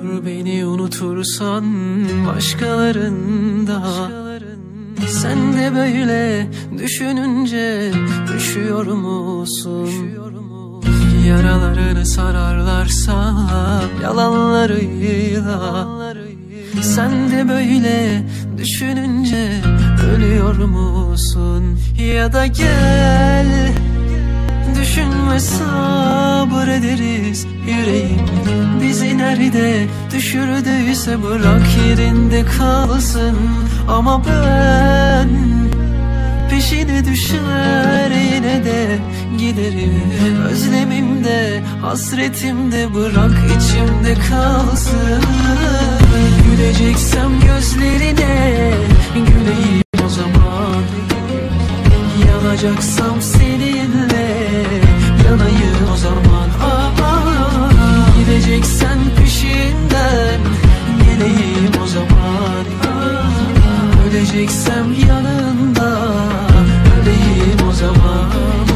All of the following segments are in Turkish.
olur beni unutursan başkalarında. Sen de böyle düşününce düşüyor musun? Yaralarını sararlarsa yalanlarıyla. Sen de böyle düşününce ölüyor musun? Ya da gel, düşünme, sabrederiz. Yüreğim bizi nerede düşürdüyse bırak yerinde kalsın. Ama ben peşine düşer yine de giderim. Özlemimde, hasretimde bırak içimde kalsın. Güleceksem gözlerine güleyim o zaman. Yanacaksam seninle yanayım o zaman. Gideceksen peşinden geleyim o zaman. Öleceksem yanında öleyim o zaman.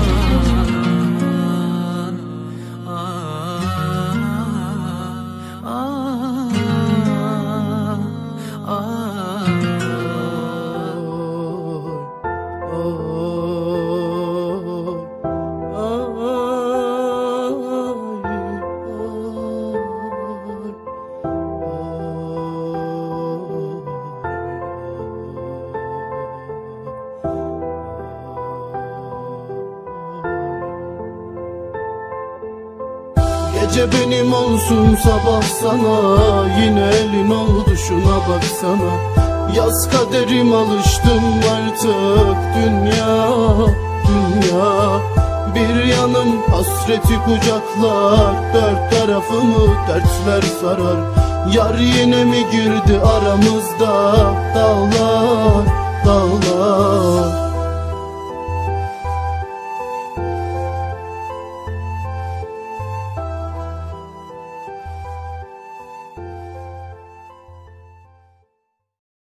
Gece benim olsun sabah sana, yine elin oldu şuna baksana. Yaz kaderim alıştım artık dünya, dünya. Bir yanım hasreti kucaklar, dört tarafımı dertler sarar. Yar yine mi girdi aramızda, dağlar